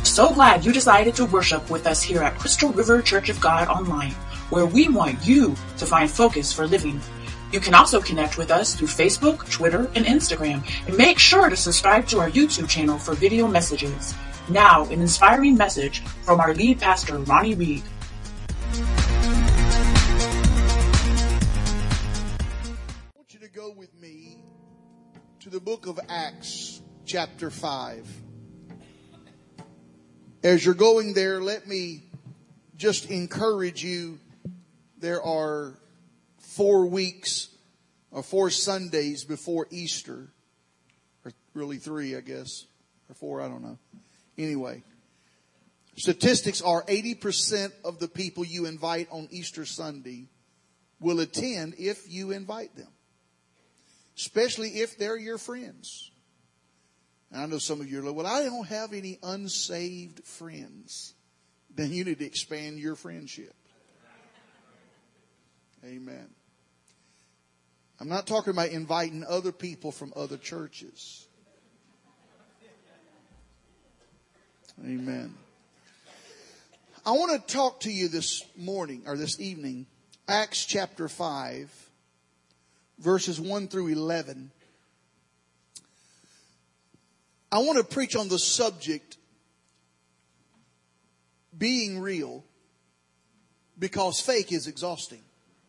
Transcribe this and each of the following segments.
so glad you decided to worship with us here at Crystal River Church of God Online, where we want you to find focus for living. You can also connect with us through Facebook, Twitter, and Instagram, and make sure to subscribe to our YouTube channel for video messages. Now, an inspiring message from our lead pastor, Ronnie Reed. I want you to go with me to the book of Acts, chapter 5. As you're going there, let me just encourage you. There are 4 weeks or 4 Sundays before Easter. Or really 3, I guess. Or 4, I don't know. Anyway, statistics are 80% of the people you invite on Easter Sunday will attend if you invite them. Especially if they're your friends. And I know some of you are like, well, I don't have any unsaved friends. Then you need to expand your friendship. Amen. I'm not talking about inviting other people from other churches. Amen. I want to talk to you this morning or this evening, Acts chapter 5, verses 1 through 11. I want to preach on the subject, being real, because fake is exhausting.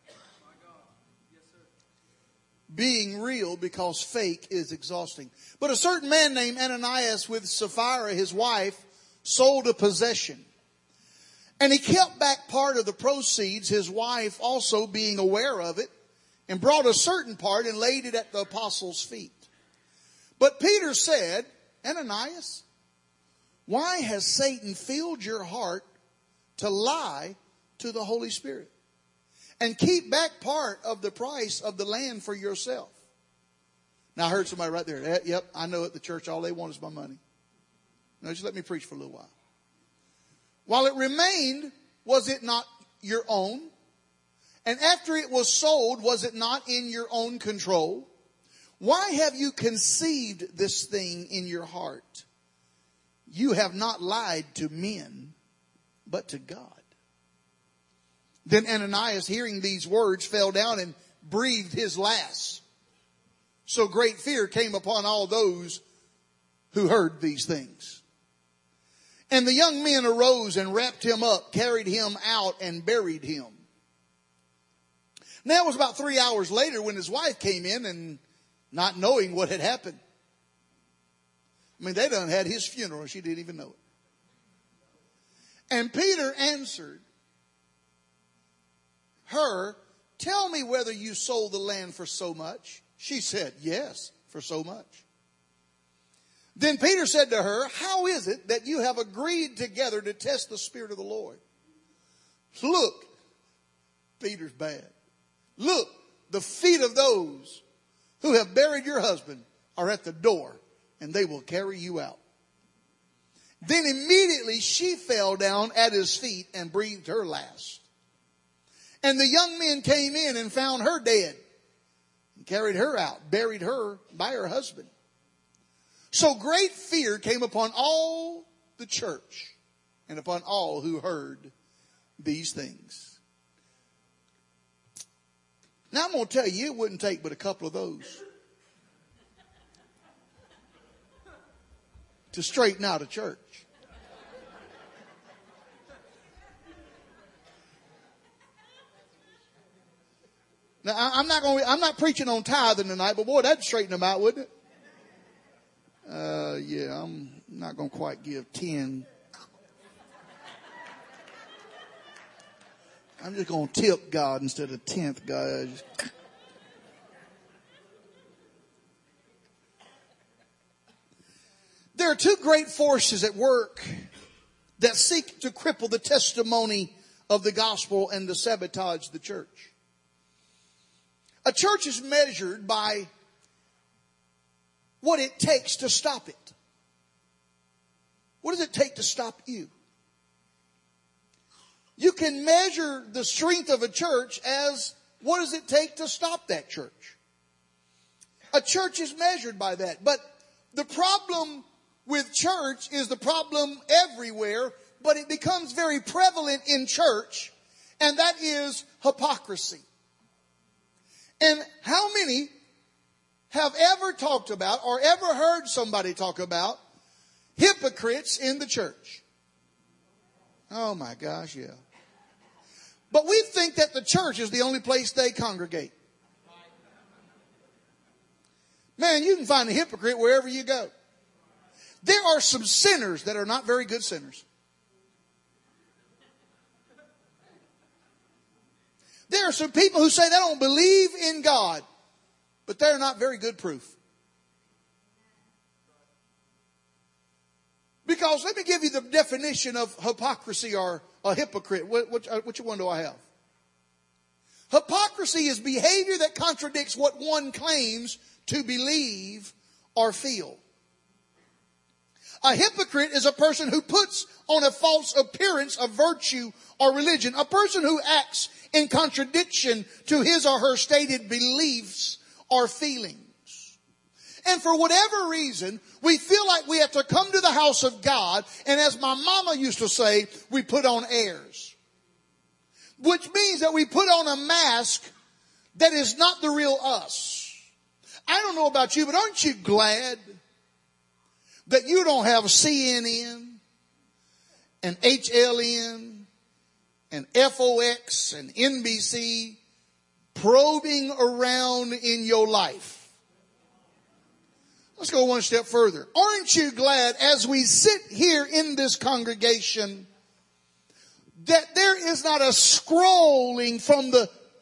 Being real because fake is exhausting. But a certain man named Ananias with Sapphira, his wife, sold a possession. And he kept back part of the proceeds, his wife also being aware of it, and brought a certain part and laid it at the apostles' feet. But Peter said, Ananias, why has Satan filled your heart to lie to the Holy Spirit and keep back part of the price of the land for yourself? Now I heard somebody right there. Yep, I know at the church all they want is my money. Now just let me preach for a little while. While it remained, was it not your own? And after it was sold, was it not in your own control? Why have you conceived this thing in your heart? You have not lied to men, but to God. Then Ananias, hearing these words, fell down and breathed his last. So great fear came upon all those who heard these things. And the young men arose and wrapped him up, carried him out, and buried him. Now it was about 3 hours later when his wife came in, and not knowing what had happened. I mean, they done had his funeral and she didn't even know it. And Peter answered her, tell me whether you sold the land for so much. She said, yes, for so much. Then Peter said to her, how is it that you have agreed together to test the Spirit of the Lord? Look, Peter's bad. Look, the feet of those who have buried your husband are at the door, and they will carry you out. Then immediately she fell down at his feet and breathed her last. And the young men came in and found her dead, and carried her out, buried her by her husband. So great fear came upon all the church and upon all who heard these things. Now I'm going to tell you, it wouldn't take but a couple of those to straighten out a church. Now I'm not preaching on tithing tonight, but boy, that'd straighten them out, wouldn't it? Yeah, I'm not going to quite give 10. I'm just going to tip God instead of 10th God. There are 2 great forces at work that seek to cripple the testimony of the gospel and to sabotage the church. A church is measured by what it takes to stop it. What does it take to stop you? You can measure the strength of a church as what does it take to stop that church? A church is measured by that. But the problem with church is the problem everywhere, but it becomes very prevalent in church, and that is hypocrisy. And how many have ever talked about or ever heard somebody talk about hypocrites in the church? Oh my gosh, yeah. But we think that the church is the only place they congregate. Man, you can find a hypocrite wherever you go. There are some sinners that are not very good sinners. There are some people who say they don't believe in God, but they're not very good proof. Because let me give you the definition of hypocrisy or a hypocrite. Which one do I have? Hypocrisy is behavior that contradicts what one claims to believe or feel. A hypocrite is a person who puts on a false appearance of virtue or religion. A person who acts in contradiction to his or her stated beliefs or feelings. And for whatever reason, we feel like we have to come to the house of God, and as my mama used to say, we put on airs. Which means that we put on a mask that is not the real us. I don't know about you, but aren't you glad that you don't have CNN and HLN and FOX and NBC probing around in your life? Let's go one step further. Aren't you glad as we sit here in this congregation that there is not a scrolling from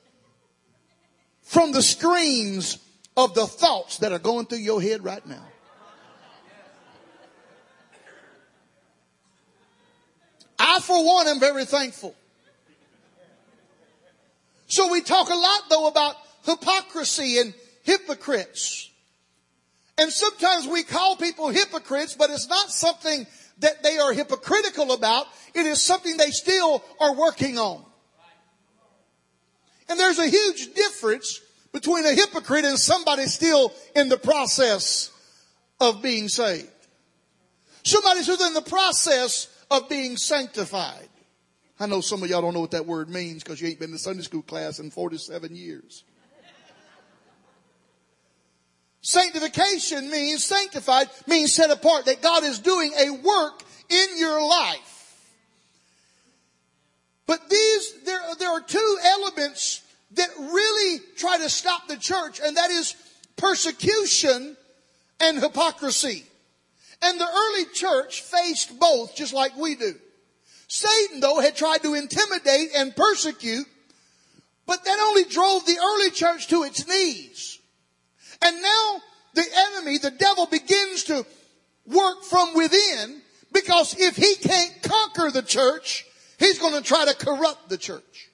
the screens of the thoughts that are going through your head right now? I, for one, am very thankful. So we talk a lot, though, about hypocrisy and hypocrites. And sometimes we call people hypocrites, but it's not something that they are hypocritical about. It is something they still are working on. And there's a huge difference between a hypocrite and somebody still in the process of being saved. Somebody who's in the process of being sanctified. I know some of y'all don't know what that word means because you ain't been to Sunday school class in 47 years. Sanctification means, sanctified means set apart, that God is doing a work in your life. But there are two elements that really try to stop the church, and that is persecution and hypocrisy. And the early church faced both just like we do. Satan, though, had tried to intimidate and persecute, but that only drove the early church to its knees. And now the enemy, the devil, begins to work from within, because if he can't conquer the church, he's going to try to corrupt the church.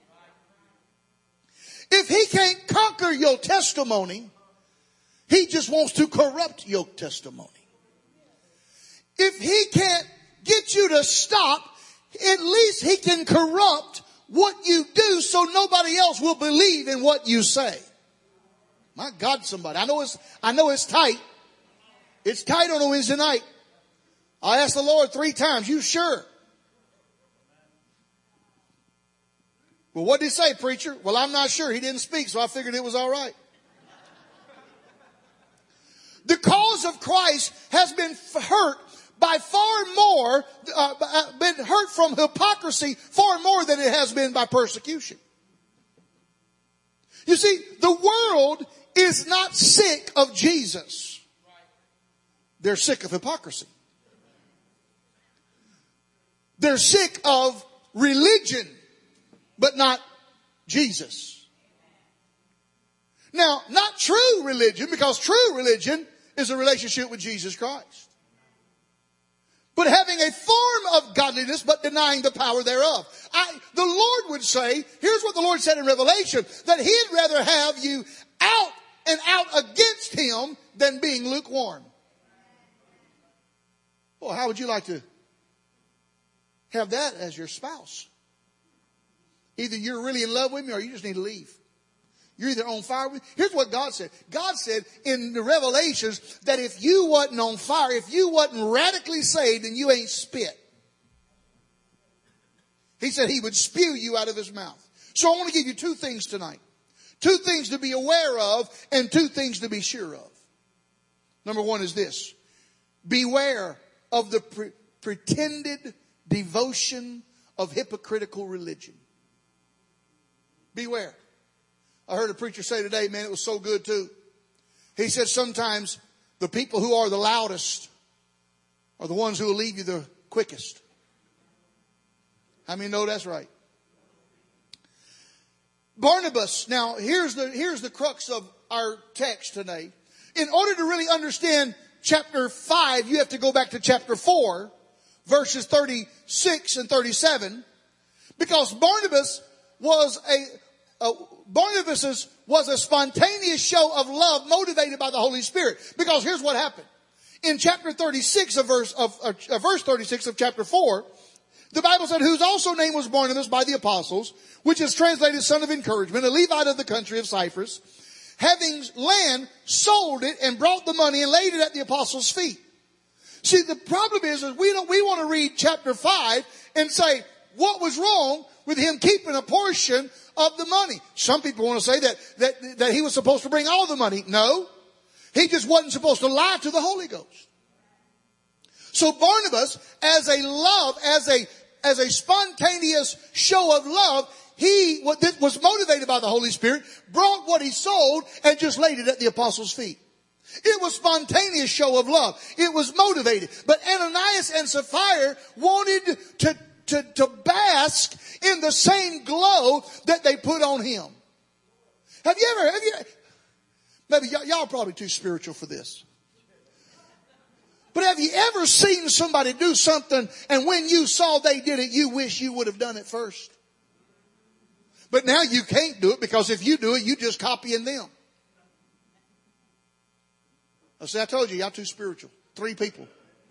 If he can't conquer your testimony, he just wants to corrupt your testimony. If he can't get you to stop, at least he can corrupt what you do so nobody else will believe in what you say. My God, somebody. I know it's tight. It's tight on a Wednesday night. I asked the Lord 3 times, you sure? Well, what did he say, preacher? Well, I'm not sure. He didn't speak, so I figured it was all right. The cause of Christ has been hurt by far more, been hurt from hypocrisy far more than it has been by persecution. You see, the world is not sick of Jesus. They're sick of hypocrisy. They're sick of religion, but not Jesus. Now, not true religion, because true religion is a relationship with Jesus Christ. But having a form of godliness, but denying the power thereof. The Lord would say, here's what the Lord said in Revelation, that He'd rather have you out and out against Him than being lukewarm. Well, how would you like to have that as your spouse? Either you're really in love with me or you just need to leave. You're either on fire with. Here's what God said. God said in the Revelations that if you wasn't on fire, if you wasn't radically saved, then you ain't spit. He said he would spew you out of his mouth. So I want to give you two things tonight. Two things to be aware of and two things to be sure of. Number one is this. Beware of the pretended devotion of hypocritical religion. Beware. I heard a preacher say today, man, it was so good too. He said sometimes the people who are the loudest are the ones who will leave you the quickest. How many know that's right? Barnabas, now here's the crux of our text today. In order to really understand chapter 5, you have to go back to chapter 4, verses 36 and 37. Because Barnabas's was a spontaneous show of love motivated by the Holy Spirit. Because here's what happened. In chapter 36 of verse 36 of chapter 4, the Bible said, whose also name was Barnabas by the apostles, which is translated son of encouragement, a Levite of the country of Cyprus, having land, sold it and brought the money and laid it at the apostles' feet. See, the problem is we want to read chapter 5 and say, what was wrong with him keeping a portion of the money? Some people want to say that he was supposed to bring all the money. No, he just wasn't supposed to lie to the Holy Ghost. So Barnabas, as a spontaneous show of love, he was motivated by the Holy Spirit, brought what he sold and just laid it at the apostles' feet. It was spontaneous show of love. It was motivated. But Ananias and Sapphira wanted to bask in the same glow that they put on him. Maybe y'all are probably too spiritual for this. But have you ever seen somebody do something and when you saw they did it, you wish you would have done it first? But now you can't do it because if you do it, you just copying them. I told you, y'all too spiritual. 3 people.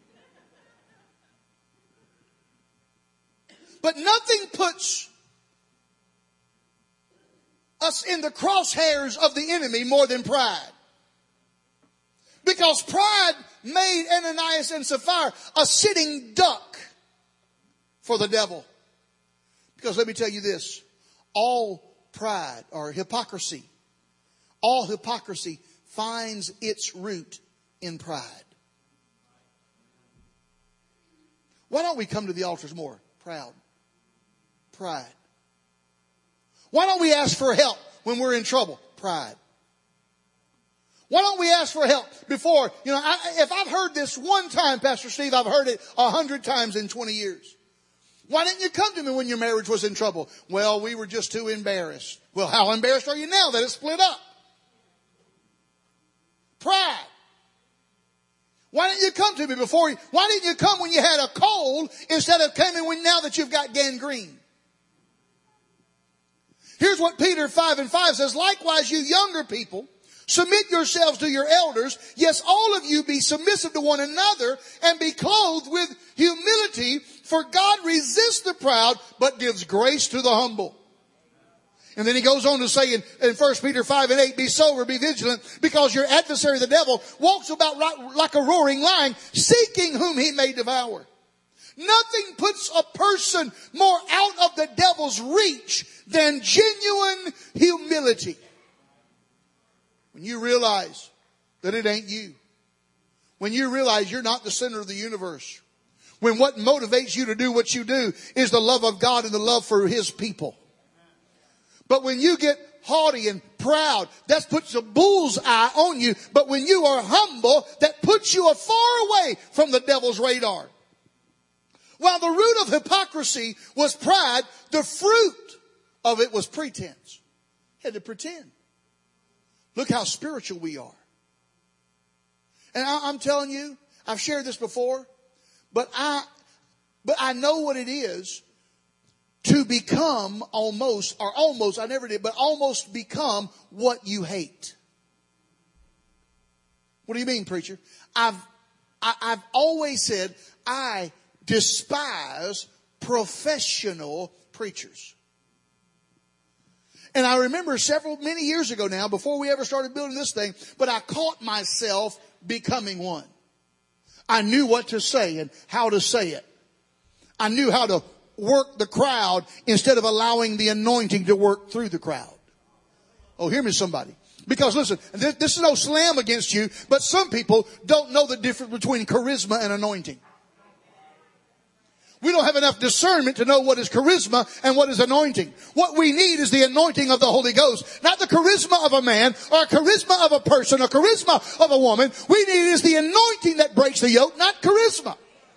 But nothing puts us in the crosshairs of the enemy more than pride. Because pride made Ananias and Sapphira a sitting duck for the devil. Because let me tell you this, all pride or hypocrisy, all hypocrisy finds its root in pride. Why don't we come to the altars more proud? Pride. Why don't we ask for help when we're in trouble? Pride. Why don't we ask for help before, if I've heard this one time, Pastor Steve, I've heard it 100 times in 20 years. Why didn't you come to me when your marriage was in trouble? Well, we were just too embarrassed. Well, how embarrassed are you now that it's split up? Pride. Why didn't you come to me before? Why didn't you come when you had a cold instead of coming now that you've got gangrene? Here's what Peter 5:5 says. Likewise, you younger people, submit yourselves to your elders. Yes, all of you be submissive to one another and be clothed with humility. For God resists the proud, but gives grace to the humble. And then he goes on to say in 1 Peter 5:8, be sober, be vigilant, because your adversary, the devil, walks about like a roaring lion, seeking whom he may devour. Nothing puts a person more out of the devil's reach than genuine humility. When you realize that it ain't you. When you realize you're not the center of the universe. When what motivates you to do what you do is the love of God and the love for his people. But when you get haughty and proud, that puts a bullseye on you. But when you are humble, that puts you far away from the devil's radar. While the root of hypocrisy was pride, the fruit of it was pretense. You had to pretend. Look how spiritual we are. And I'm telling you, I've shared this before, but I know what it is to become almost become what you hate. What do you mean, preacher? I've always said I despise professional preachers. And I remember many years ago now, before we ever started building this thing, but I caught myself becoming one. I knew what to say and how to say it. I knew how to work the crowd instead of allowing the anointing to work through the crowd. Oh, hear me somebody. Because listen, this is no slam against you, but some people don't know the difference between charisma and anointing. We don't have enough discernment to know what is charisma and what is anointing. What we need is the anointing of the Holy Ghost. Not the charisma of a man or a charisma of a person or charisma of a woman. We need is the anointing that breaks the yoke, not charisma.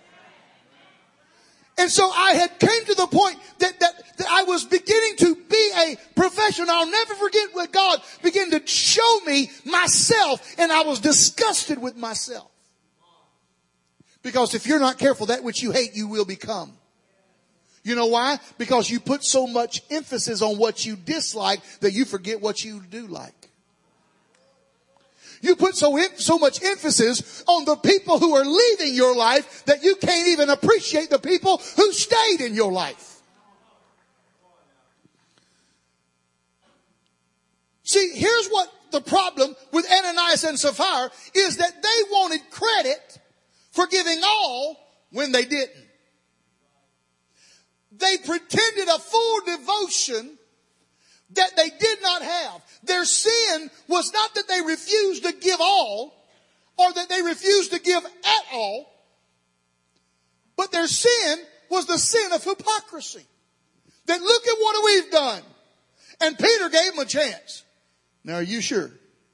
And so I had came to the point that I was beginning to be a professional. I'll never forget what God began to show me myself, and I was disgusted with myself. Because if you're not careful, that which you hate, you will become. You know why? Because you put so much emphasis on what you dislike that you forget what you do like. You put so much emphasis on the people who are leaving your life that you can't even appreciate the people who stayed in your life. See, here's what the problem with Ananias and Sapphira is, that they wanted credit for giving all when they didn't. They pretended a full devotion that they did not have. Their sin was not that they refused to give all or that they refused to give at all, but their sin was the sin of hypocrisy. That look at what we've done. And Peter gave them a chance. Now, are you sure?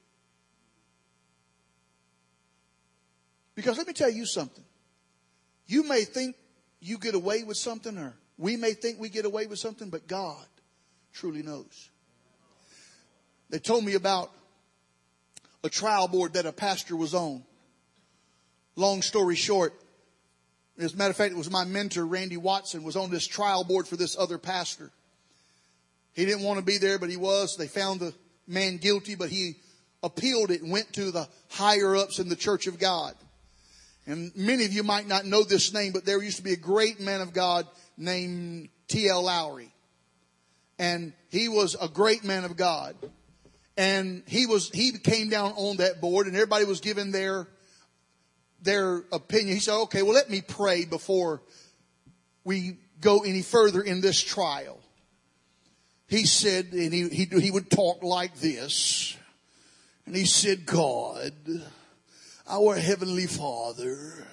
Because let me tell you something. You may think you get away with something, or we may think we get away with something, but God truly knows. They told me about a trial board that a pastor was on. Long story short, as a matter of fact, it was my mentor, Randy Watson, was on this trial board for this other pastor. He didn't want to be there, but he was. They found the man guilty, but he appealed it and went to the higher ups in the Church of God. And many of you might not know this name, but there used to be a great man of God named T.L. Lowry. And he was a great man of God. And he came down on that board, and everybody was giving their opinion. He said, okay, well, let me pray before we go any further in this trial. He said, and he would talk like this. And he said, God, our Heavenly Father,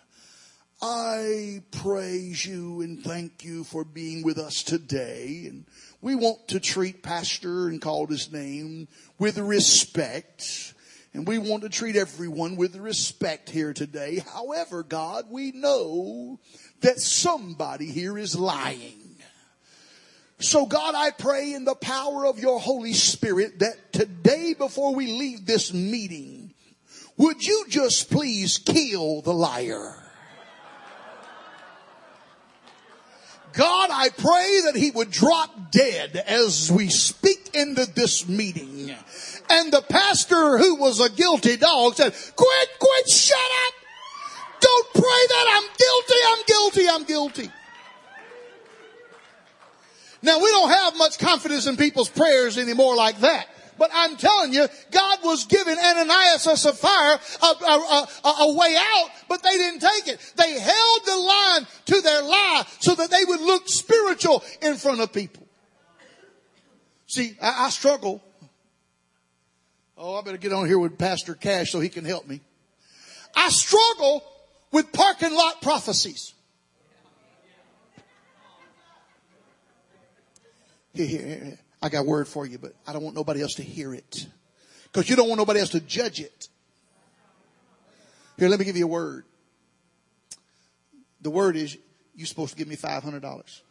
I praise you and thank you for being with us today. And we want to treat Pastor, and called his name, with respect. And we want to treat everyone with respect here today. However, God, we know that somebody here is lying. So God, I pray in the power of your Holy Spirit that today, before we leave this meeting, would you just please kill the liar? God, I pray that he would drop dead as we speak into this meeting. And the pastor, who was a guilty dog, said, quit, shut up. Don't pray that. I'm guilty. Now, we don't have much confidence in people's prayers anymore like that. But I'm telling you, God was giving Ananias and Sapphira a way out, but they didn't take it. They held the line to their lie so that they would look spiritual in front of people. See, I struggle. Oh, I better get on here with Pastor Cash so he can help me. I struggle with parking lot prophecies. Here. I got a word for you, but I don't want nobody else to hear it. Because you don't want nobody else to judge it. Here, let me give you a word. The word is, you're supposed to give me $500.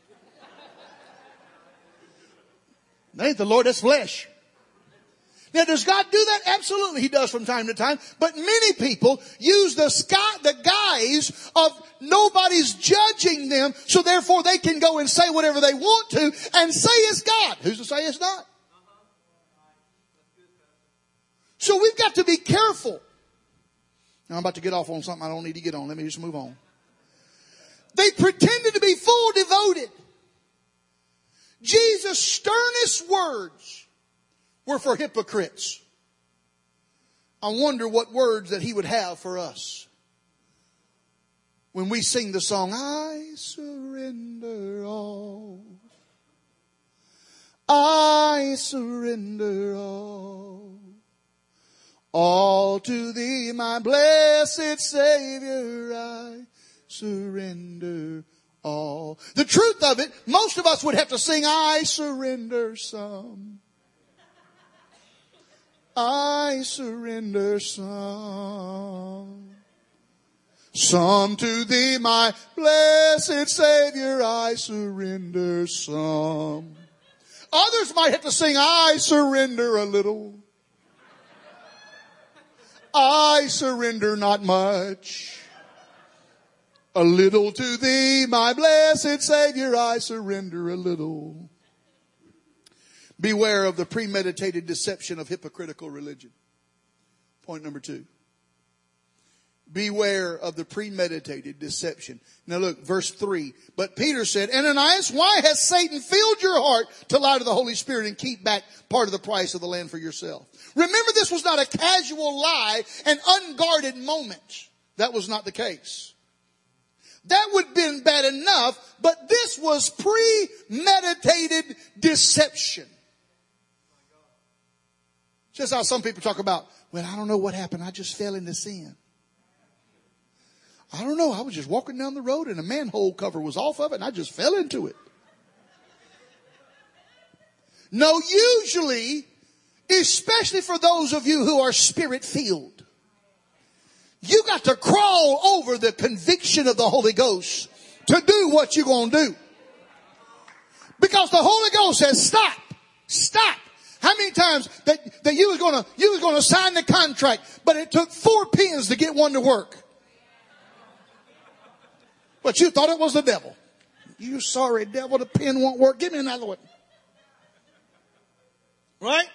That ain't the Lord, that's flesh. Now, does God do that? Absolutely, he does from time to time. But many people use the guise of nobody's judging them, so therefore they can go and say whatever they want to and say it's God. Who's to say it's not? So we've got to be careful. Now, I'm about to get off on something I don't need to get on. Let me just move on. They pretended to be full devoted. Jesus' sternest these words were for hypocrites, I wonder what words that he would have for us when we sing the song, I surrender all. I surrender all. All to thee, my blessed Savior, I surrender all. The truth of it, most of us would have to sing, I surrender some. I surrender some. Some to thee, my blessed Savior, I surrender some. Others might have to sing, I surrender a little. I surrender not much. A little to thee, my blessed Savior, I surrender a little. Beware of the premeditated deception of hypocritical religion. Point number 2. Beware of the premeditated deception. Now look, verse 3. But Peter said, Ananias, why has Satan filled your heart to lie to the Holy Spirit and keep back part of the price of the land for yourself? Remember, this was not a casual lie, an unguarded moment. That was not the case. That would have been bad enough, but this was premeditated deception. Just how some people talk about, well, I don't know what happened. I just fell into sin. I don't know. I was just walking down the road and a manhole cover was off of it and I just fell into it. No, usually, especially for those of you who are spirit-filled, you got to crawl over the conviction of the Holy Ghost to do what you're going to do. Because the Holy Ghost says, stop, stop. How many times that you was going to sign the contract, but it took 4 pens to get one to work? But you thought it was the devil. You sorry devil, the pen won't work. Give me another one. Right?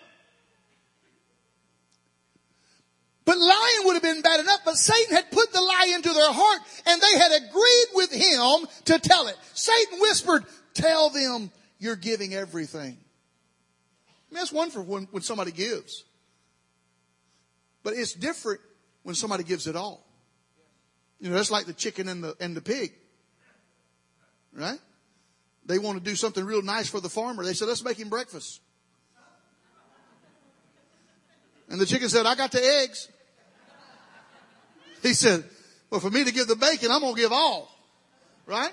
But lying would have been bad enough, but Satan had put the lie into their heart and they had agreed with him to tell it. Satan whispered, tell them you're giving everything. I mean, that's one for when somebody gives. But it's different when somebody gives it all. You know, that's like the chicken and the pig. Right? They want to do something real nice for the farmer. They said, let's make him breakfast. And the chicken said, I got the eggs. He said, well, for me to give the bacon, I'm going to give all. Right?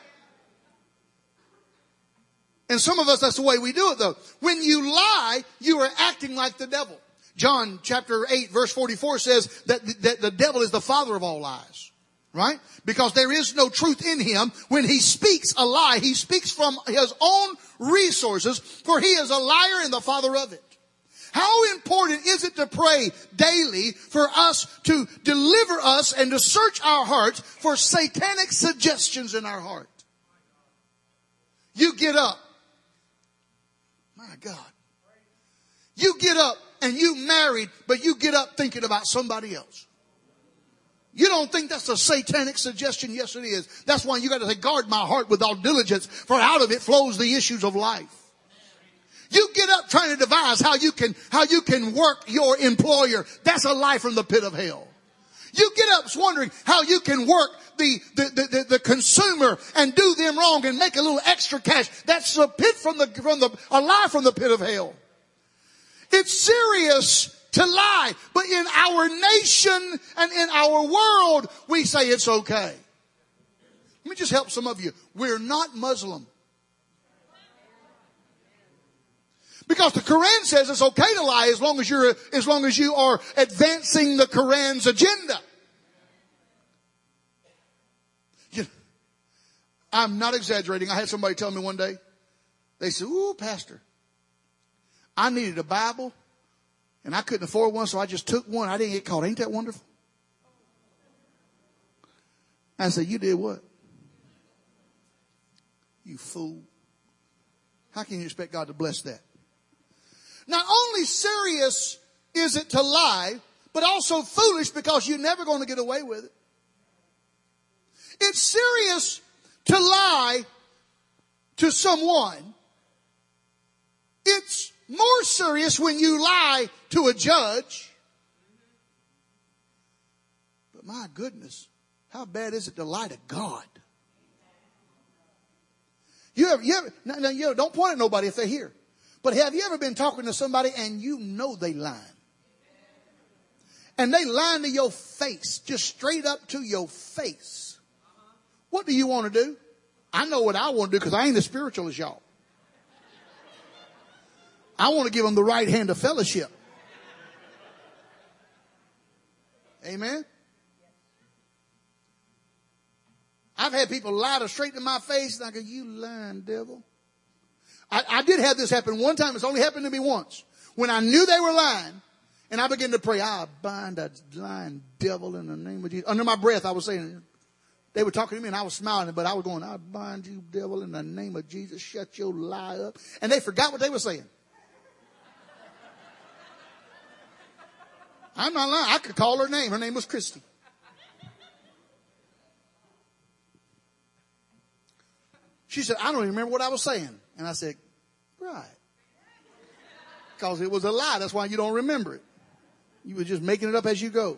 And some of us, that's the way we do it though. When you lie, you are acting like the devil. John chapter 8 verse 44 says that the devil is the father of all lies. Right? Because there is no truth in him. When he speaks a lie, he speaks from his own resources, for he is a liar and the father of it. How important is it to pray daily for us to deliver us and to search our hearts for satanic suggestions in our heart? You get up. My God. You get up and you married, but you get up thinking about somebody else. You don't think that's a satanic suggestion? Yes, it is. That's why you got to say, guard my heart with all diligence, for out of it flows the issues of life. You get up trying to devise how you can work your employer. That's a lie from the pit of hell. You get up wondering how you can work the consumer and do them wrong and make a little extra cash. That's a lie from the pit of hell. It's serious to lie. But in our nation and in our world, we say it's okay. Let me just help some of you. We're not Muslim. Because the Quran says it's okay to lie as long as you are advancing the Quran's agenda. I'm not exaggerating. I had somebody tell me one day, they said, ooh, Pastor, I needed a Bible and I couldn't afford one, so I just took one. I didn't get caught. Ain't that wonderful? I said, you did what? You fool. How can you expect God to bless that? Not only serious is it to lie, but also foolish because you're never going to get away with it. It's serious to lie to someone. It's More serious when you lie to a judge. But my goodness, how bad is it to lie to God? Now, don't point at nobody if they're here. But have you ever been talking to somebody and you know they lying? And they lying to your face, just straight up to your face. What do you want to do? I know what I want to do because I ain't as spiritual as y'all. I want to give them the right hand of fellowship. Amen. I've had people lie to straight to my face and I go, you lying devil. I did have this happen one time. It's only happened to me once. When I knew they were lying and I began to pray, I bind that lying devil in the name of Jesus. Under my breath, I was saying, they were talking to me and I was smiling, but I was going, I bind you devil in the name of Jesus. Shut your lie up. And they forgot what they were saying. I'm not lying. I could call her name. Her name was Christy. She said, I don't even remember what I was saying. And I said, right. Because it was a lie. That's why you don't remember it. You were just making it up as you go.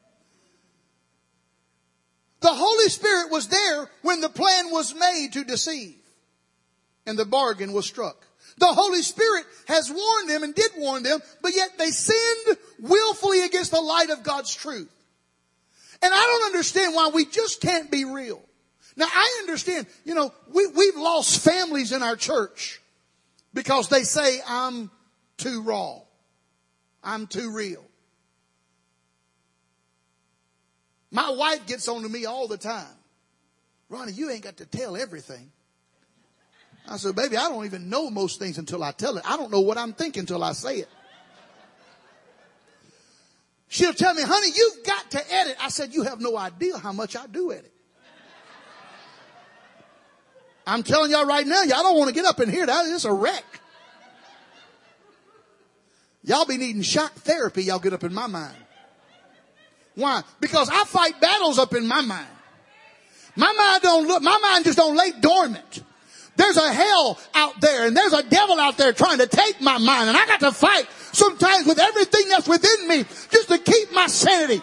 The Holy Spirit was there when the plan was made to deceive. And the bargain was struck. The Holy Spirit has warned them and did warn them, but yet they sinned willfully against the light of God's truth. And I don't understand why we just can't be real. Now, I understand, we've lost families in our church because they say, I'm too raw. I'm too real. My wife gets on to me all the time. Ronnie, you ain't got to tell everything. I said, baby, I don't even know most things until I tell it. I don't know what I'm thinking until I say it. She'll tell me, honey, you've got to edit. I said, you have no idea how much I do edit. I'm telling y'all right now, y'all don't want to get up in here. That is a wreck. Y'all be needing shock therapy. Y'all get up in my mind. Why? Because I fight battles up in my mind. My mind just don't lay dormant. There's a hell out there and there's a devil out there trying to take my mind. And I got to fight sometimes with everything that's within me just to keep my sanity.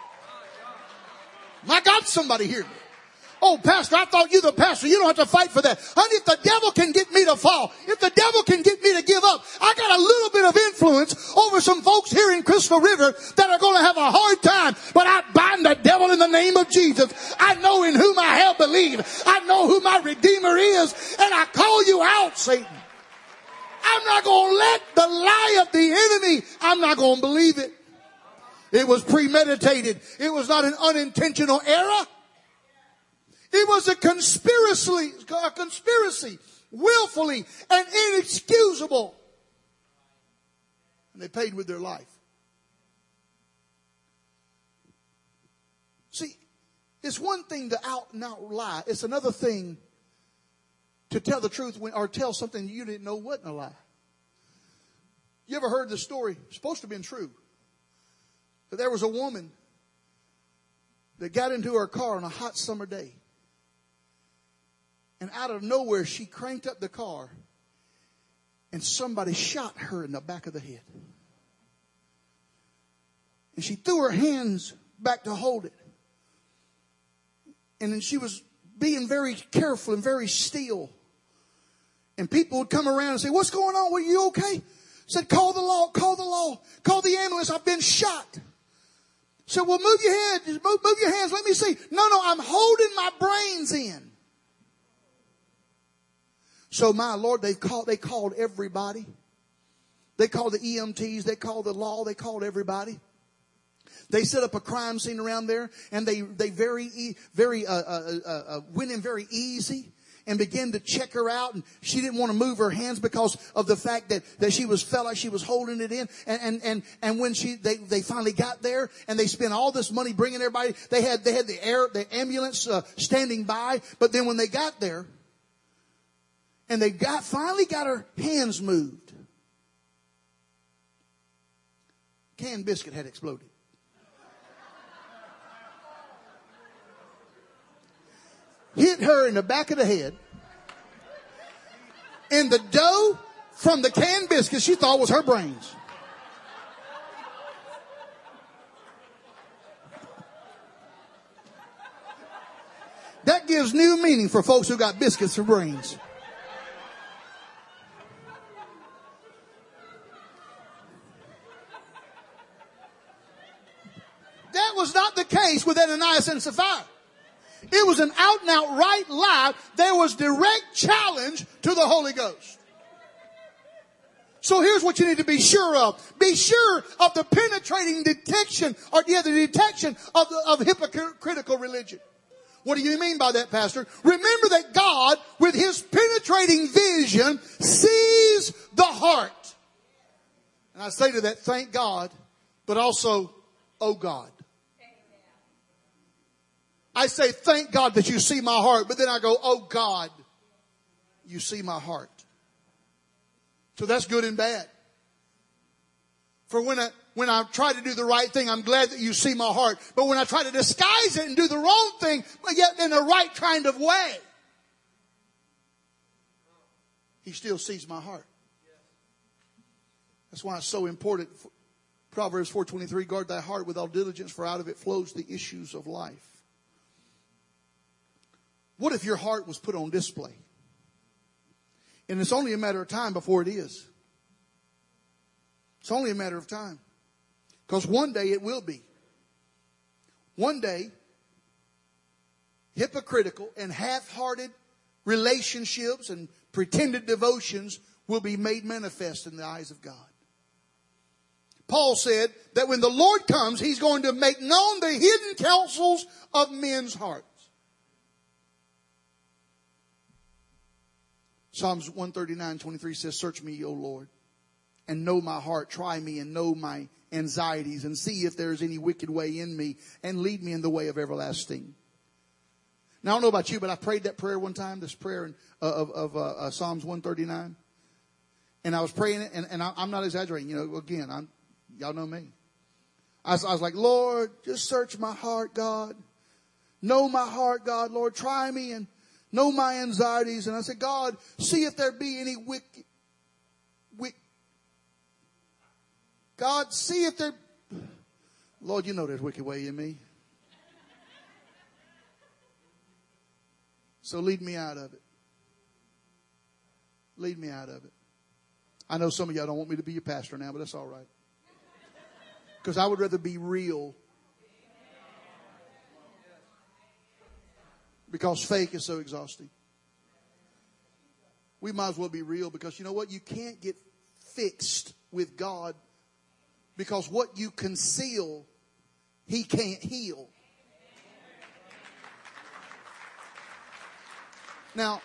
I got somebody here. Oh, pastor, I thought you the pastor. You don't have to fight for that. Honey, if the devil can get me to fall, if the devil can get me to give up, I got a little bit of influence over some folks here in Crystal River that are going to have a hard time. But I bind the devil in the name of Jesus. I know in whom I have believed. I know who my Redeemer is. And I call you out, Satan. I'm not going to let the lie of the enemy, I'm not going to believe it. It was premeditated. It was not an unintentional error. It was a conspiracy, willfully and inexcusable. And they paid with their life. See, it's one thing to out and out lie. It's another thing to tell the truth or tell something you didn't know wasn't a lie. You ever heard the story? It's supposed to have been true. But there was a woman that got into her car on a hot summer day. And out of nowhere, she cranked up the car and somebody shot her in the back of the head. And she threw her hands back to hold it. And then she was being very careful and very still. And people would come around and say, what's going on? Were you okay? Said, call the law, call the ambulance. I've been shot. Said, well, move your head, move your hands. Let me see. No, I'm holding my brains in. So my Lord, they called everybody. They called the EMTs. They called the law. They called everybody. They set up a crime scene around there, and they went in very easy and began to check her out. And she didn't want to move her hands because of the fact that felt like she was holding it in. And when they finally got there and they spent all this money bringing everybody, they had the ambulance standing by. But then when they got there, and they finally got her hands moved, canned biscuit had exploded. Hit her in the back of the head. And the dough from the canned biscuits she thought was her brains. That gives new meaning for folks who got biscuits for brains. That was not the case with Ananias and Sapphira. It was an out and out right lie. There was direct challenge to the Holy Ghost. So here's what you need to be sure of. Be sure of the penetrating detection, or the detection of hypocritical religion. What do you mean by that, Pastor? Remember that God, with His penetrating vision, sees the heart. And I say to that, thank God, but also, oh God. I say, thank God that you see my heart, but then I go, oh God, you see my heart. So that's good and bad. For when I try to do the right thing, I'm glad that you see my heart. But when I try to disguise it and do the wrong thing, but yet in the right kind of way, He still sees my heart. That's why it's so important. Proverbs 4:23, guard thy heart with all diligence, for out of it flows the issues of life. What if your heart was put on display? And it's only a matter of time before it is. It's only a matter of time. Because one day it will be. One day, hypocritical and half-hearted relationships and pretended devotions will be made manifest in the eyes of God. Paul said that when the Lord comes, He's going to make known the hidden counsels of men's hearts. Psalms 139:23 says, search me, O Lord, and know my heart. Try me and know my anxieties, and see if there is any wicked way in me, and lead me in the way of everlasting. Now, I don't know about you, but I prayed that prayer one time, this prayer of Psalms 139. And I was praying it, and I'm not exaggerating. You know, again, y'all know me. I was like, Lord, just search my heart, God. Know my heart, God. Lord, try me and know my anxieties. And I said, God, see if there be any wicked. God, see if there. Lord, you know there's wicked way in me. So lead me out of it. Lead me out of it. I know some of y'all don't want me to be your pastor now, but that's all right. Because I would rather be real. Because fake is so exhausting. We might as well be real, because you know what? You can't get fixed with God, because what you conceal, He can't heal. Now,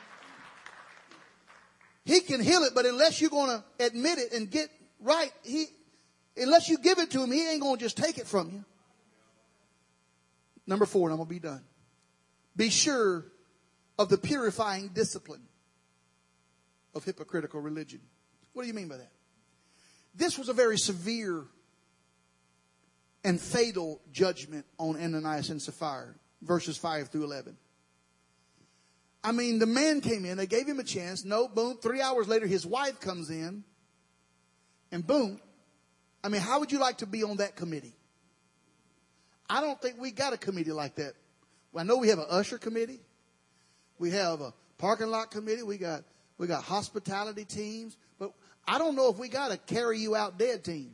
He can heal it, but unless you're going to admit it and get right, unless you give it to Him, He ain't going to just take it from you. Number 4, and I'm going to be done. Be sure of the purifying discipline of hypocritical religion. What do you mean by that? This was a very severe and fatal judgment on Ananias and Sapphira, verses 5 through 11. I mean, the man came in, they gave him a chance. No, boom. 3 hours later, his wife comes in, and boom. I mean, how would you like to be on that committee? I don't think we got a committee like that. Well, I know we have an usher committee. We have a parking lot committee. We got hospitality teams. But I don't know if we got a carry you out dead team.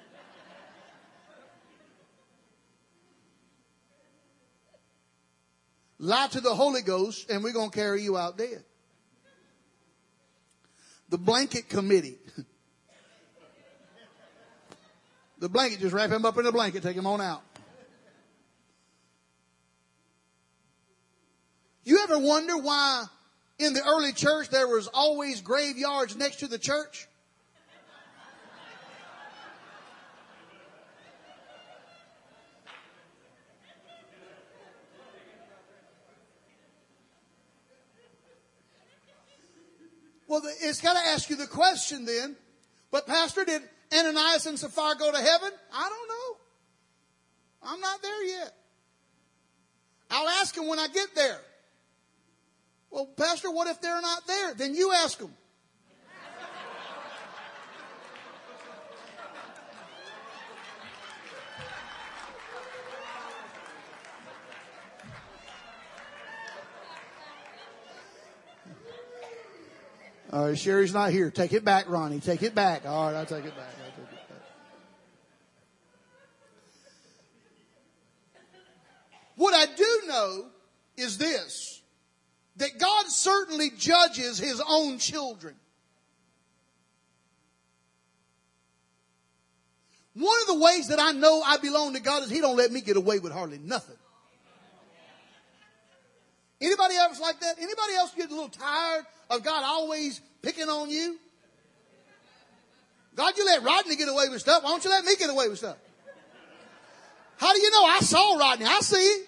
Lie to the Holy Ghost and we're going to carry you out dead. The blanket committee. The blanket, just wrap him up in a blanket, take him on out. You ever wonder why in the early church there was always graveyards next to the church? Well, it's got to ask you the question then. But Pastor, did Ananias and Sapphira go to heaven? I don't know. I'm not there yet. I'll ask them when I get there. Well, Pastor, what if they're not there? Then you ask them. All right, Sherry's not here. Take it back, Ronnie. Take it back. All right, I'll take it back. What I do know is this, that God certainly judges His own children. One of the ways that I know I belong to God is He don't let me get away with hardly nothing. Anybody else like that? Anybody else get a little tired of God always picking on you? God, you let Rodney get away with stuff. Why don't you let me get away with stuff? How do you know? I saw Rodney. I see.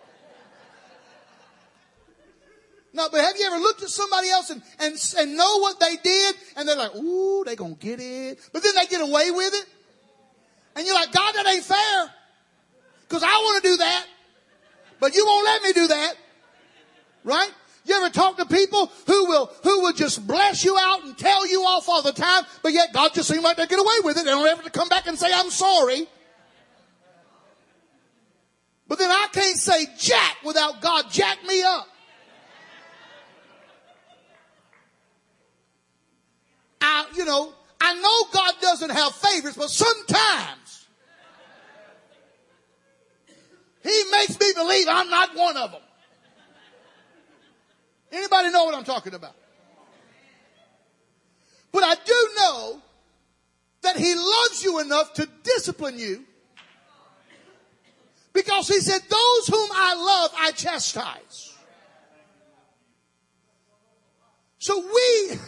No, but have you ever looked at somebody else and know what they did? And they're like, ooh, they gonna get it. But then they get away with it. And you're like, God, that ain't fair. Because I want to do that. But you won't let me do that. Right? You ever talk to people who will just bless you out and tell you off all the time, but yet God just seems like they get away with it. They don't ever have to come back and say, I'm sorry. But then I can't say jack without God jack me up. I know God doesn't have favorites, but sometimes He makes me believe I'm not one of them. Anybody know what I'm talking about? But I do know that He loves you enough to discipline you, because He said, those whom I love, I chastise. So we...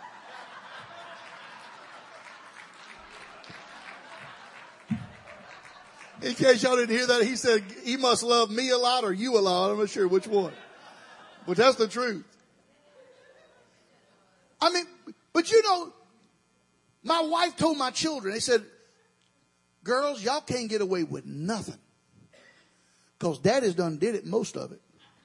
In case y'all didn't hear that, He said, He must love me a lot or you a lot. I'm not sure which one. But that's the truth. I mean, but my wife told my children, they said, girls, y'all can't get away with nothing. Because Daddy's done did it, most of it.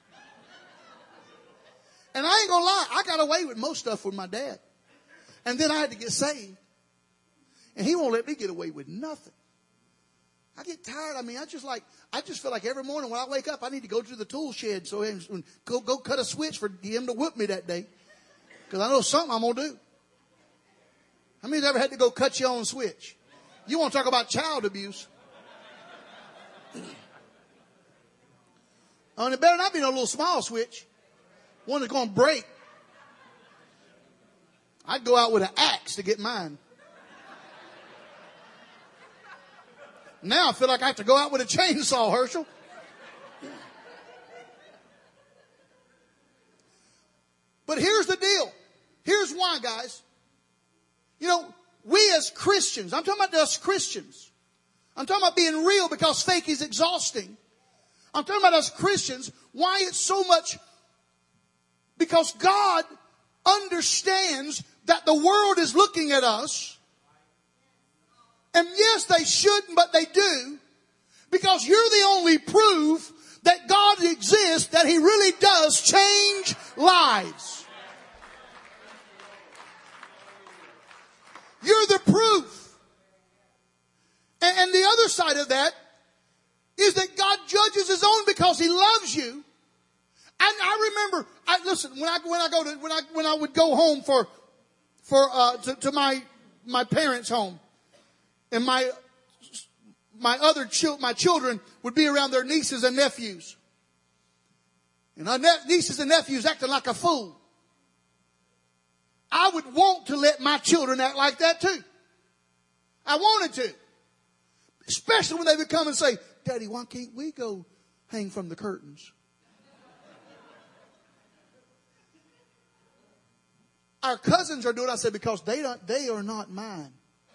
And I ain't gonna lie, I got away with most stuff with my dad. And then I had to get saved. And he won't let me get away with nothing. I get tired. I mean, I just feel like every morning when I wake up, I need to go to the tool shed so go cut a switch for him to whip me that day. Because I know something I'm going to do. How many of you ever had to go cut your own switch? You want to talk about child abuse? And it better not be no little small switch. One that's going to break. I'd go out with an axe to get mine. Now I feel like I have to go out with a chainsaw, Herschel. But here's the deal. Here's why, guys. We as Christians, I'm talking about us Christians. I'm talking about being real, because fake is exhausting. I'm talking about us Christians, why it's so much, because God understands that the world is looking at us. And yes, they shouldn't, but they do. Because you're the only proof that God exists, that He really does change lives. You're the proof. And the other side of that is that God judges His own because He loves you. And I remember, listen, when I would go home to my parents' home, and my children would be around their nieces and nephews. And our nieces and nephews acting like a fool. I would want to let my children act like that too. I wanted to. Especially when they would come and say, Daddy, why can't we go hang from the curtains? Our cousins are doing it. I said, because they are not mine.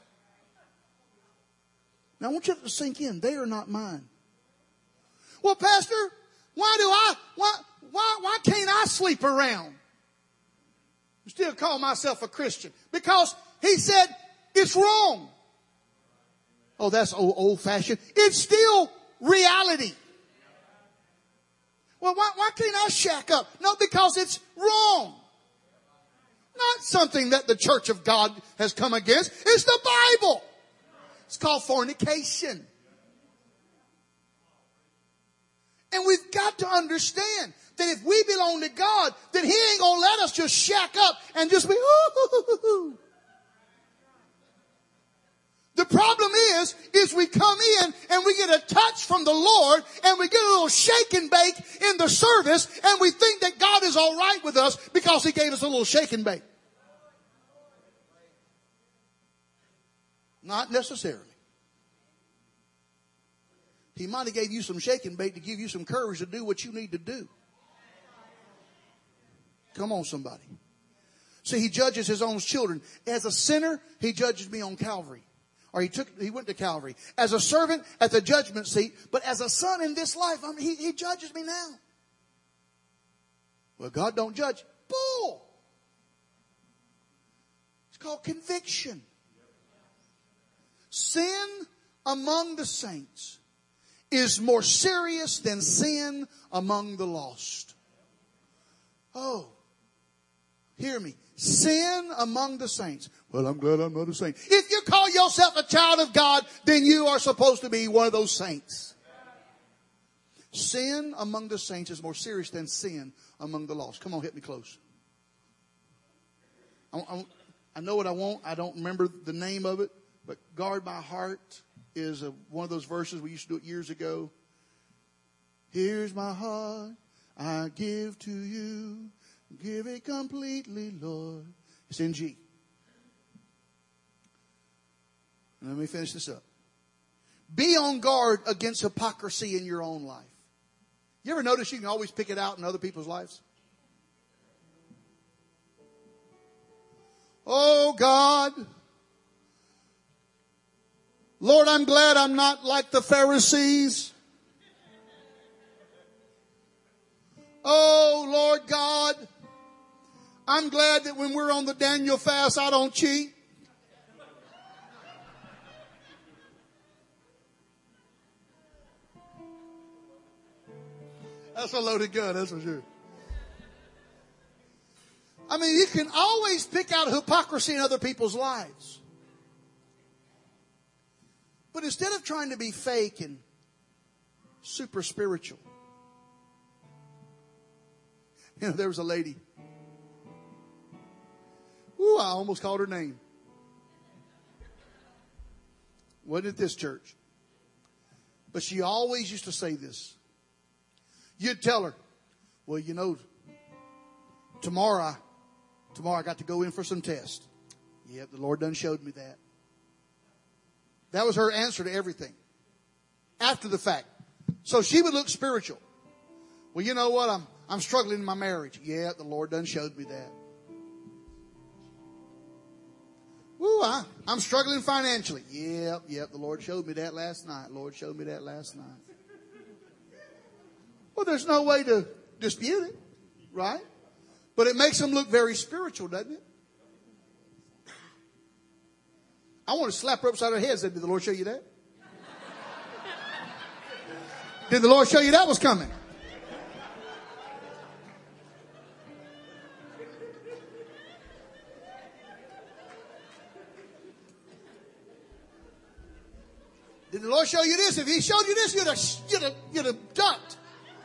Now I want you to sink in. They are not mine. Well, Pastor, why can't I sleep around? I still call myself a Christian. Because He said it's wrong. Oh, that's old fashioned. It's still reality. Well, why can't I shack up? No, because it's wrong. Not something that the Church of God has come against. It's the Bible. It's called fornication. And we've got to understand that if we belong to God, then He ain't going to let us just shack up and just be, ooh. The problem is we come in and we get a touch from the Lord and we get a little shake and bake in the service and we think that God is all right with us because He gave us a little shake and bake. Not necessarily. He might have gave you some shake and bake to give you some courage to do what you need to do. Come on, somebody. See, He judges His own children. As a sinner, He judges me on Calvary. Or he went to Calvary. As a servant at the judgment seat. But as a son in this life, he judges me now. Well, God don't judge. Bull. It's called conviction. Sin among the saints is more serious than sin among the lost. Oh, hear me. Sin among the saints. Well, I'm glad I'm not a saint. If you call yourself a child of God, then you are supposed to be one of those saints. Sin among the saints is more serious than sin among the lost. Come on, hit me close. I know what I want. I don't remember the name of it. But guard my heart is one of those verses we used to do it years ago. Here's my heart, I give to you. Give it completely, Lord. It's in G. And let me finish this up. Be on guard against hypocrisy in your own life. You ever notice you can always pick it out in other people's lives? Oh God. Lord, I'm glad I'm not like the Pharisees. Oh Lord God. I'm glad that when we're on the Daniel fast, I don't cheat. That's a loaded gun, that's for sure. I mean, you can always pick out hypocrisy in other people's lives. But instead of trying to be fake and super spiritual. You know, there was a lady. Ooh, I almost called her name. Wasn't at this church. But she always used to say this. You'd tell her, well, you know, tomorrow I got to go in for some tests. Yep, the Lord done showed me that. That was her answer to everything. After the fact. So she would look spiritual. Well, you know what? I'm struggling in my marriage. Yeah, the Lord done showed me that. Ooh, I'm struggling financially. Yep, the Lord showed me that last night. Lord showed me that last night. Well, there's no way to dispute it, right? But it makes them look very spiritual, doesn't it? I want to slap her upside her head and say, did the Lord show you that? Did the Lord show you that was coming? Did the Lord show you this? If He showed you this, you'd have ducked.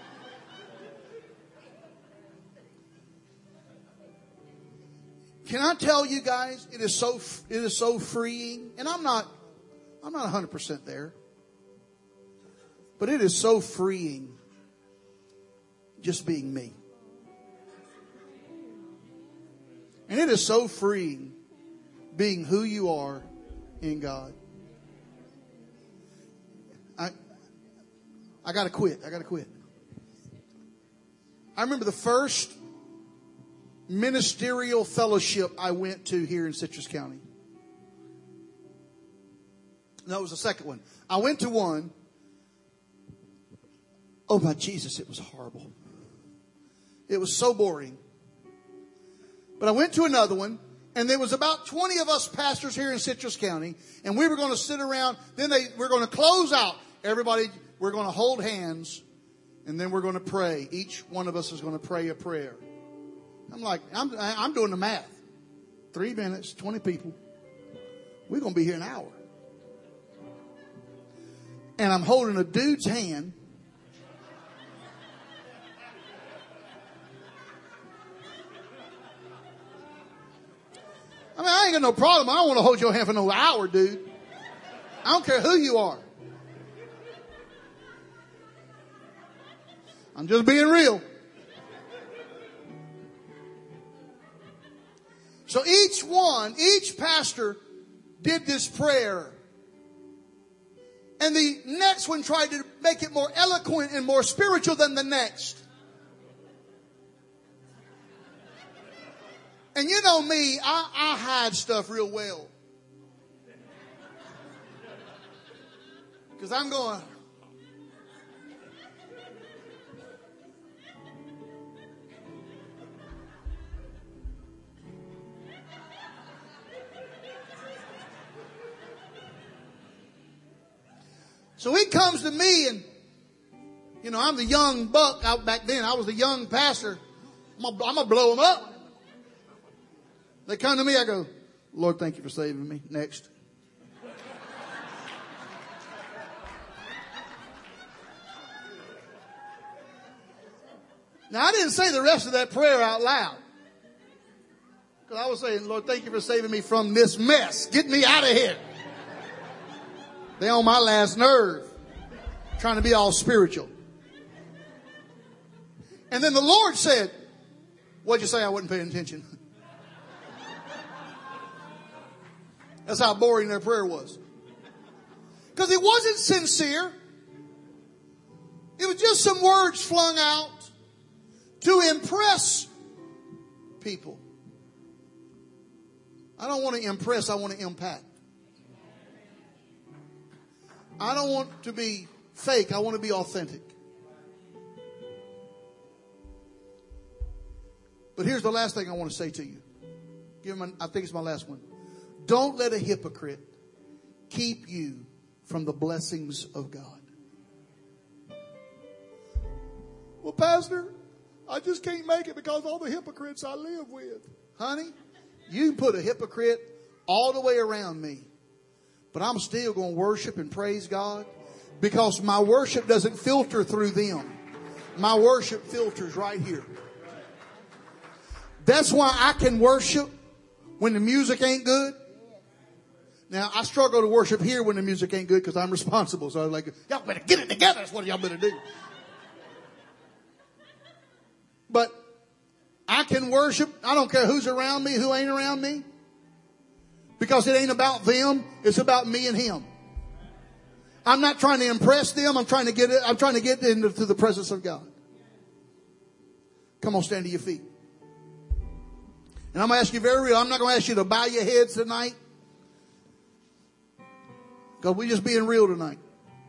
Can I tell you guys, it is so freeing, and I'm not 100% there, but it is so freeing just being me. And it is so freeing being who you are in God. I gotta quit. I remember the first ministerial fellowship I went to here in Citrus County. No, it was the second one. I went to one. Oh my Jesus, it was horrible. It was so boring. But I went to another one, and there was about 20 of us pastors here in Citrus County, and we were going to sit around. Then we're going to close out. Everybody, we're going to hold hands, and then we're going to pray. Each one of us is going to pray a prayer. I'm like, I'm doing the math. 3 minutes, 20 people. We're going to be here an hour. And I'm holding a dude's hand. I mean, I ain't got no problem. I don't want to hold your hand for no hour, dude. I don't care who you are. I'm just being real. So each pastor did this prayer. And the next one tried to make it more eloquent and more spiritual than the next. And you know me, I hide stuff real well. Because I'm going... So he comes to me and, you know, I'm the young buck out back then. I was the young pastor. I'm going to blow them up. They come to me, I go, Lord, thank you for saving me. Next. Now, I didn't say the rest of that prayer out loud. Because I was saying, Lord, thank you for saving me from this mess. Get me out of here. They on my last nerve, trying to be all spiritual. And then the Lord said, what'd you say? I wasn't paying attention. That's how boring their prayer was. Because it wasn't sincere. It was just some words flung out to impress people. I don't want to impress, I want to impact. I don't want to be fake. I want to be authentic. But here's the last thing I want to say to you. I think it's my last one. Don't let a hypocrite keep you from the blessings of God. Well, Pastor, I just can't make it because all the hypocrites I live with. Honey, you can put a hypocrite all the way around me. But I'm still going to worship and praise God because my worship doesn't filter through them. My worship filters right here. That's why I can worship when the music ain't good. Now, I struggle to worship here when the music ain't good because I'm responsible. So I'm like, y'all better get it together. That's what y'all better do. But I can worship. I don't care who's around me, who ain't around me. Because it ain't about them. It's about me and Him. I'm not trying to impress them. I'm trying to get into the presence of God. Come on, stand to your feet. And I'm going to ask you very real. I'm not going to ask you to bow your heads tonight. Because we're just being real tonight.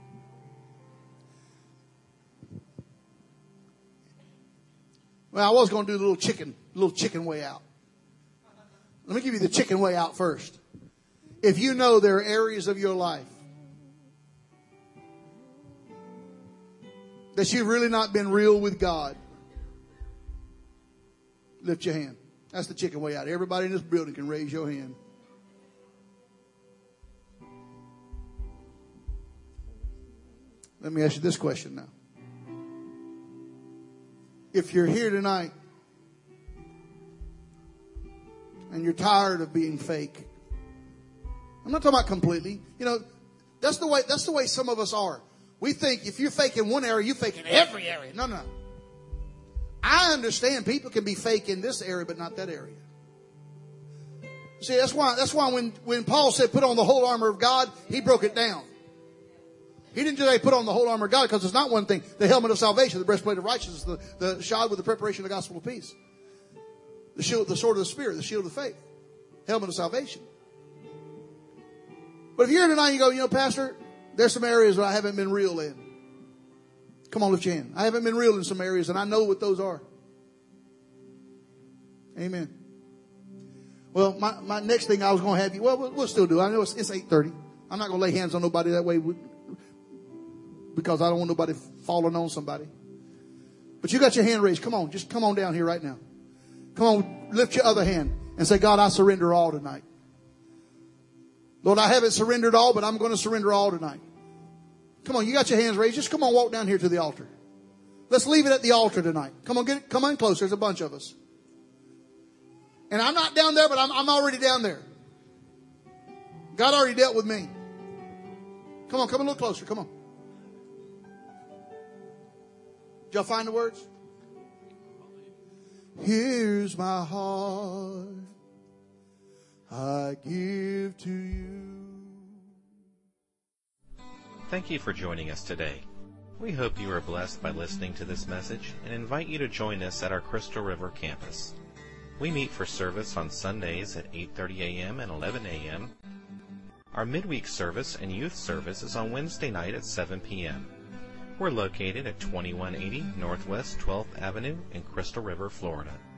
Well, I was going to do the little chicken way out. Let me give you the chicken way out first. If you know there are areas of your life that you've really not been real with God, lift your hand. That's the chicken way out. Everybody in this building can raise your hand. Let me ask you this question now. If you're here tonight and you're tired of being fake, I'm not talking about completely. You know, that's the way some of us are. We think if you're fake in one area, you're fake in every area. No. I understand people can be fake in this area, but not that area. See, that's why when Paul said put on the whole armor of God, he broke it down. He didn't just say put on the whole armor of God because it's not one thing. The helmet of salvation, the breastplate of righteousness, the shod with the preparation of the gospel of peace. The shield, the sword of the Spirit, the shield of faith. Helmet of salvation. But if you're here tonight and you go, you know, Pastor, there's some areas where I haven't been real in. Come on, lift your hand. I haven't been real in some areas and I know what those are. Amen. Well, my next thing I was going to have you, well, we'll still do. I know it's 8:30. I'm not going to lay hands on nobody that way because I don't want nobody falling on somebody. But you got your hand raised. Come on, just come on down here right now. Come on, lift your other hand and say, God, I surrender all tonight. Lord, I haven't surrendered all, but I'm going to surrender all tonight. Come on, you got your hands raised. Just come on, walk down here to the altar. Let's leave it at the altar tonight. Come on, come on close. There's a bunch of us. And I'm not down there, but I'm already down there. God already dealt with me. Come on, come a little closer. Come on. Did y'all find the words? Here's my heart, I give to you. Thank you for joining us today. We hope you are blessed by listening to this message and invite you to join us at our Crystal River campus. We meet for service on Sundays at 8:30 a.m. and 11 a.m. Our midweek service and youth service is on Wednesday night at 7 p.m. We're located at 2180 Northwest 12th Avenue in Crystal River, Florida.